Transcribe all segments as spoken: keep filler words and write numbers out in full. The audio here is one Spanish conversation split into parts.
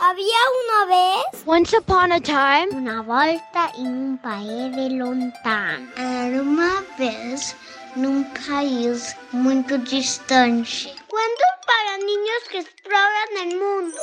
Había una vez, once upon a time, una volta em um país lontano. Era uma vez num país muito distante. Cuentos para niños que exploran el mundo.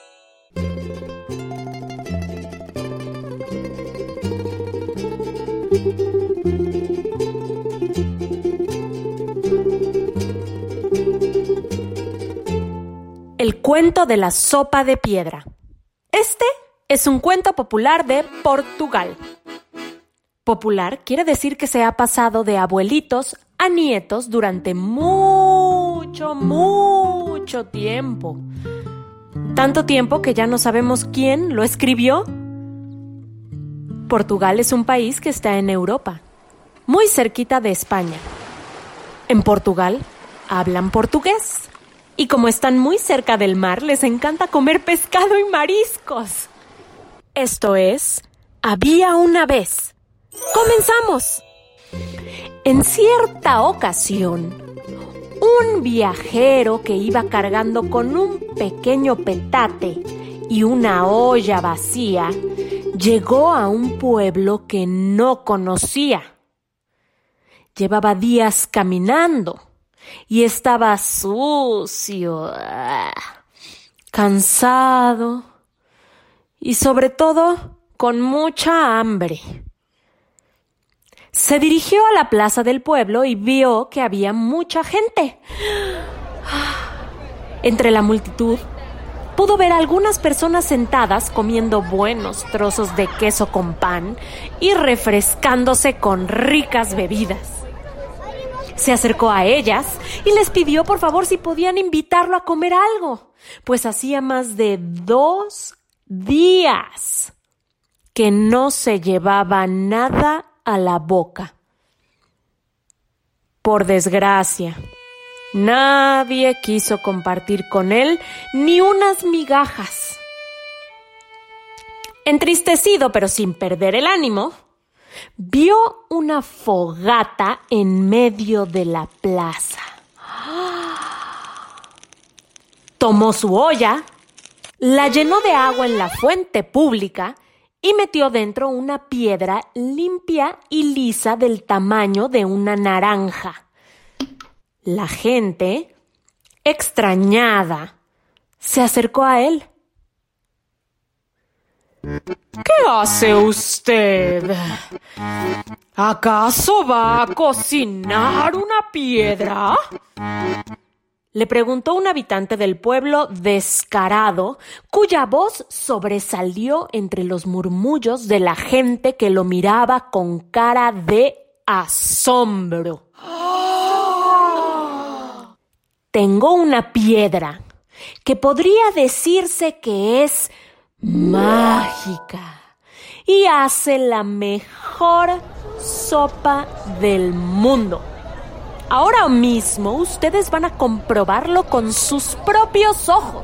El cuento de la sopa de piedra. Este es un cuento popular de Portugal. Popular quiere decir que se ha pasado de abuelitos a nietos durante mucho, mucho tiempo. Tanto tiempo que ya no sabemos quién lo escribió. Portugal es un país que está en Europa, muy cerquita de España. En Portugal hablan portugués. Y como están muy cerca del mar, les encanta comer pescado y mariscos. Esto es, había una vez. ¡Comenzamos! En cierta ocasión, un viajero que iba cargando con un pequeño petate y una olla vacía, llegó a un pueblo que no conocía. Llevaba días caminando. Y estaba sucio, cansado y sobre todo con mucha hambre. Se dirigió a la plaza del pueblo y vio que había mucha gente. Entre la multitud pudo ver a algunas personas sentadas comiendo buenos trozos de queso con pan y refrescándose con ricas bebidas. Se acercó a ellas y les pidió por favor si podían invitarlo a comer algo, pues hacía más de dos días que no se llevaba nada a la boca. Por desgracia, nadie quiso compartir con él ni unas migajas. Entristecido pero sin perder el ánimo, vio una fogata en medio de la plaza. Tomó su olla, la llenó de agua en la fuente pública y metió dentro una piedra limpia y lisa del tamaño de una naranja. La gente, extrañada, se acercó a él. ¿Qué hace usted? ¿Acaso va a cocinar una piedra? Le preguntó un habitante del pueblo descarado, cuya voz sobresalió entre los murmullos de la gente que lo miraba con cara de asombro. ¡Oh! Tengo una piedra que podría decirse que es mágica y hace la mejor sopa del mundo. Ahora mismo ustedes van a comprobarlo con sus propios ojos.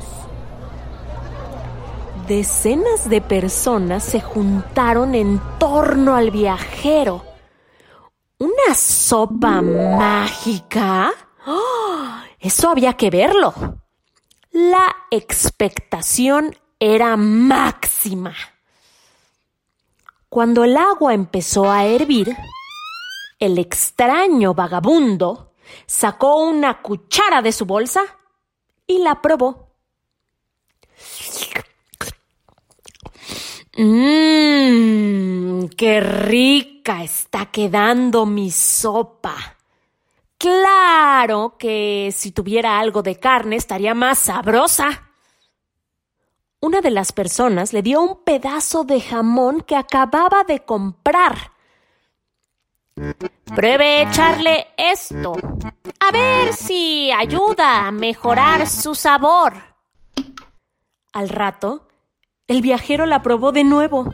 Decenas de personas se juntaron en torno al viajero. ¿Una sopa mágica? ¡Oh! Eso había que verlo. La expectación era máxima. Cuando el agua empezó a hervir, el extraño vagabundo sacó una cuchara de su bolsa y la probó. ¡Mmm! ¡Qué rica está quedando mi sopa! Claro que si tuviera algo de carne estaría más sabrosa. Una de las personas le dio un pedazo de jamón que acababa de comprar. Pruebe echarle esto, a ver si ayuda a mejorar su sabor. Al rato, el viajero la probó de nuevo.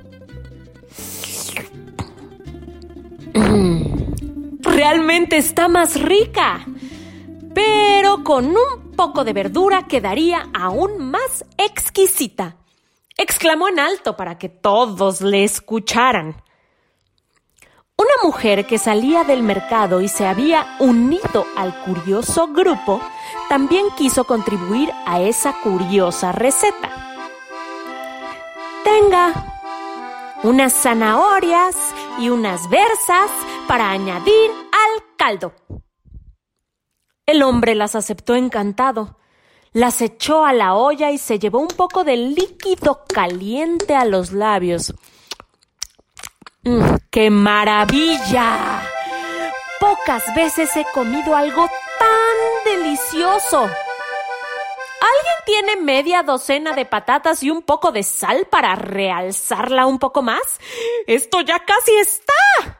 Realmente está más rica, pero con un poco de verdura quedaría aún más exquisita, exclamó en alto para que todos le escucharan. Una mujer que salía del mercado y se había unido al curioso grupo también quiso contribuir a esa curiosa receta. Tenga unas zanahorias y unas berzas para añadir al caldo. El hombre las aceptó encantado. Las echó a la olla y se llevó un poco de líquido caliente a los labios. ¡Mm, ¡qué maravilla! Pocas veces he comido algo tan delicioso. ¿Alguien tiene media docena de patatas y un poco de sal para realzarla un poco más? ¡Esto ya casi está!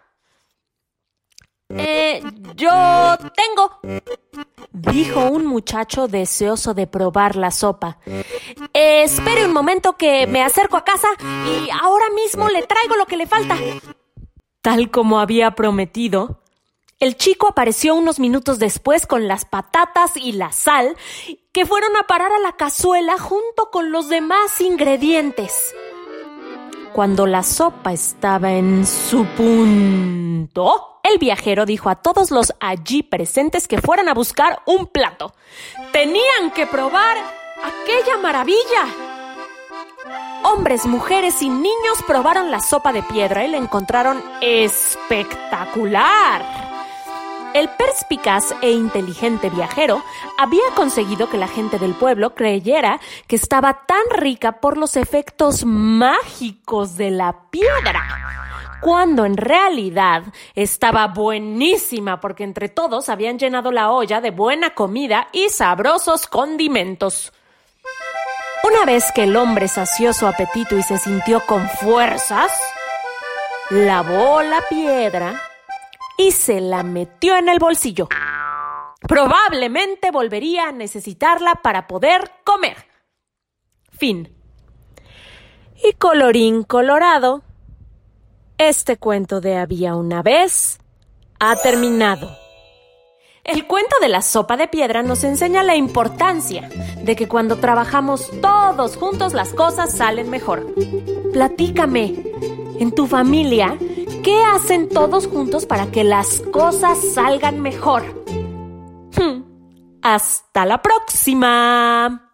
Eh, yo tengo, dijo un muchacho deseoso de probar la sopa. Eh, espere un momento que me acerco a casa y ahora mismo le traigo lo que le falta. Tal como había prometido, el chico apareció unos minutos después con las patatas y la sal que fueron a parar a la cazuela junto con los demás ingredientes. Cuando la sopa estaba en su punto, el viajero dijo a todos los allí presentes que fueran a buscar un plato. Tenían que probar aquella maravilla. Hombres, mujeres y niños probaron la sopa de piedra y la encontraron espectacular. El perspicaz e inteligente viajero había conseguido que la gente del pueblo creyera que estaba tan rica por los efectos mágicos de la piedra, cuando en realidad estaba buenísima porque entre todos habían llenado la olla de buena comida y sabrosos condimentos. Una vez que el hombre sació su apetito y se sintió con fuerzas, lavó la piedra y se la metió en el bolsillo. Probablemente volvería a necesitarla para poder comer. Fin. Y colorín colorado, este cuento de Había una vez ha terminado. El cuento de la sopa de piedra nos enseña la importancia de que cuando trabajamos todos juntos las cosas salen mejor. Platícame, en tu familia, ¿qué hacen todos juntos para que las cosas salgan mejor? Hmm. Hasta la próxima.